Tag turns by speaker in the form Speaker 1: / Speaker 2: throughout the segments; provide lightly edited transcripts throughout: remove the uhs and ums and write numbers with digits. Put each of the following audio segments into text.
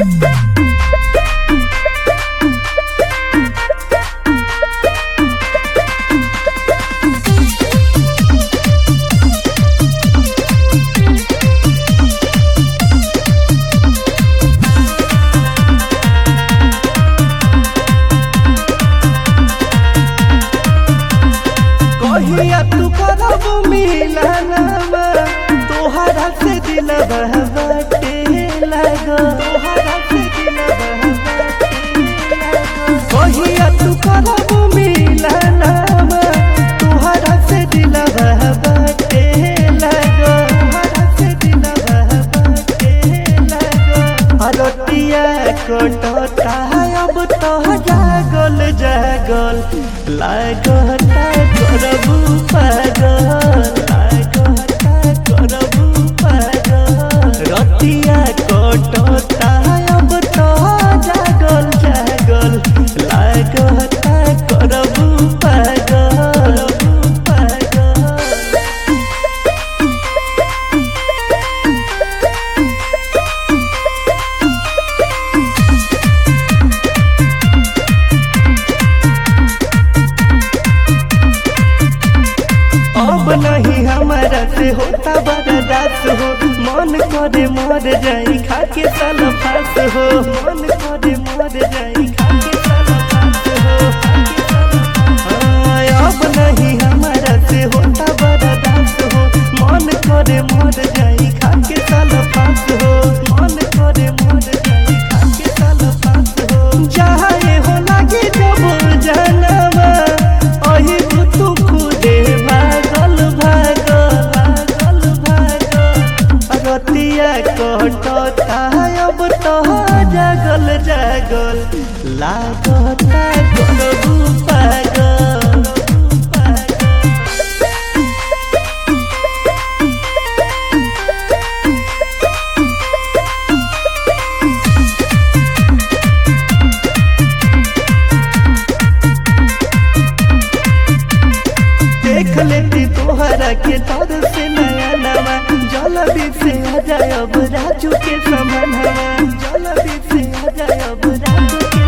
Speaker 1: कहिया तू करब मिलनवा तोहरा से दिलवा बाटे लगो तोहरा से दिलवा बाटे लगो कहिया तू करब मिलनवा तोहरा से दिलवा बाटे लगो तोहरा से दिलवा बाटे लगो रतिया कटता अब तो जागल जागल लागता करबू पागल लागता करबू पागल रतिया कटता अब तो जागल जागल लागता करबू पागल पागल। अब नहीं हमारा से होता बर्दाश्त हो मन करे मर जाई खाके साल फास हो मन करे मर जाई खाके साल फास हो अब नहीं हमारा से होता बर्दाश्त हो मन करे मर जाई खाके साल फास हो मन करे मर जाई खाके साल फास हो चाहे हो लागे जब जानवा अही तू खुदे रतिया कटता अब तो जागल जागल लागता करबू पागल देख लेती तोहरा के तर से नया नवा जल्दी से आ जाए अब राजू के समानवा जल्दी से आ जाए अब राजू के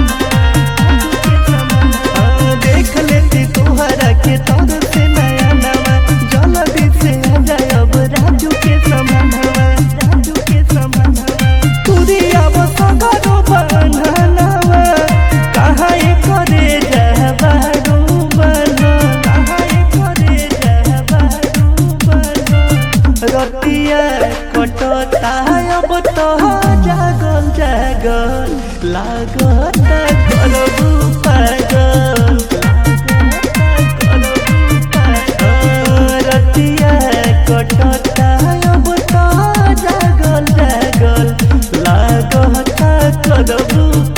Speaker 1: समानवा देख लेती तोहरा के तर से नया नवा जल्दी से आ जाए अब राजू के समानवा राजू के समानवा तुरी अब सगरो बनानवा कहाँ करे जाबारू बनो रतिया कटता अब तो जागल जागल लागता करबू पागल रतिया कटता अब तो जागल जागल लागता करबू